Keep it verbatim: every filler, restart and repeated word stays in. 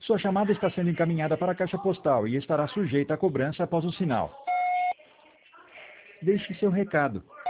Sua chamada está sendo encaminhada para a caixa postal e estará sujeita a cobrança após o sinal. Deixe seu recado.